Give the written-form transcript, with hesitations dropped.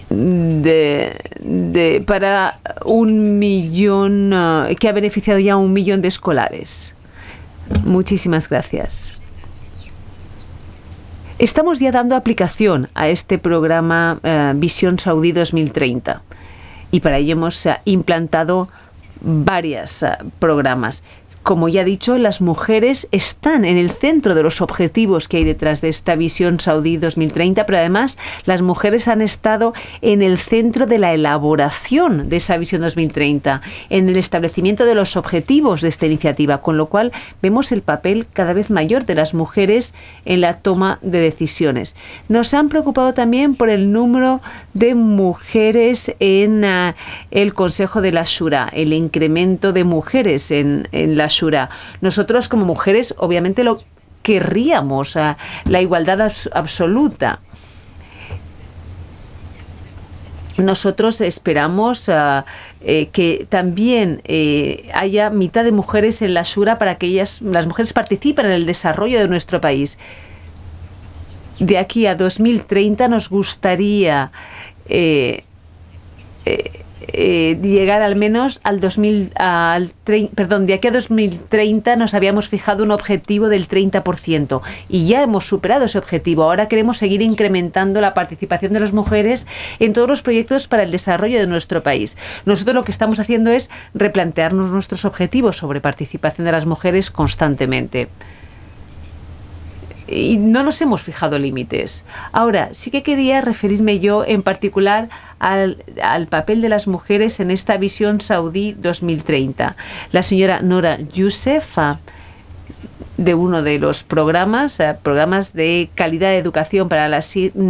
para 1 millón, que ha beneficiado ya a 1 millón de escolares. Muchísimas gracias. Estamos ya dando aplicación a este programa Visión Saudí 2030 y para ello hemos implantado varios programas. Como ya he dicho, las mujeres están en el centro de los objetivos que hay detrás de esta Visión Saudí 2030, pero además las mujeres han estado en el centro de la elaboración de esa Visión 2030, en el establecimiento de los objetivos de esta iniciativa, con lo cual vemos el papel cada vez mayor de las mujeres en la toma de decisiones. Nos han preocupado también por el número de mujeres en el Consejo de la Shura, el incremento de mujeres en la Shura. Nosotros como mujeres obviamente lo querríamos, la igualdad absoluta. Nosotros esperamos que también haya mitad de mujeres en la Shura para que las mujeres participen en el desarrollo de nuestro país. De aquí a 2030 nos gustaría llegar al menos al de aquí a 2030 nos habíamos fijado un objetivo del 30% y ya hemos superado ese objetivo. Ahora queremos seguir incrementando la participación de las mujeres en todos los proyectos para el desarrollo de nuestro país. Nosotros lo que estamos haciendo es replantearnos nuestros objetivos sobre participación de las mujeres constantemente. Y no nos hemos fijado límites. Ahora, sí que quería referirme yo en particular al papel de las mujeres en esta Visión Saudí 2030. La señora Nora Youssef, de uno de los programas de calidad de educación para las